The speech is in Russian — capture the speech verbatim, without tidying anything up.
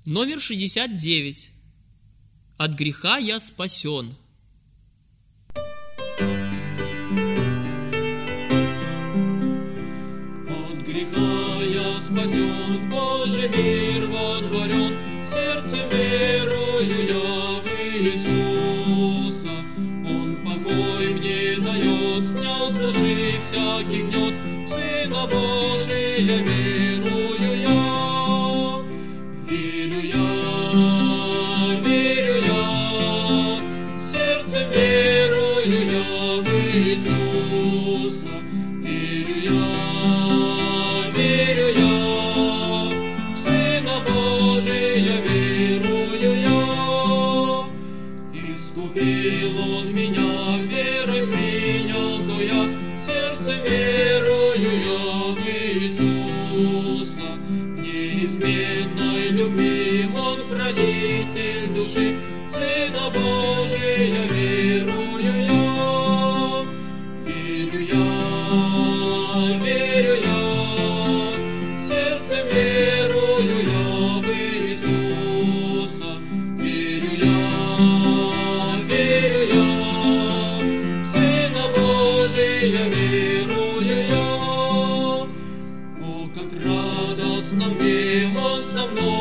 Номер шестьдесят девять. От греха я спасен. От греха я спасен, Божий мир водворен, сердцем верую я в Иисуса. Он покой мне дает, снял с души всякий гнет, в Сына Божия верую я. Верю я, верю я, сердцем верую я в Иисуса. Верю я, верю я, в Сына Божия верую я. Искупил Он меня, верой принял, то я сердцем верую я в Иисуса. В неизменной любви Он хранитель души, в Сына Божия верую я. Верю я, верю я, сердцем верую я в Иисуса. Верю я, верю я, в Сына Божия верую я. О, как радостно мне, Он со мной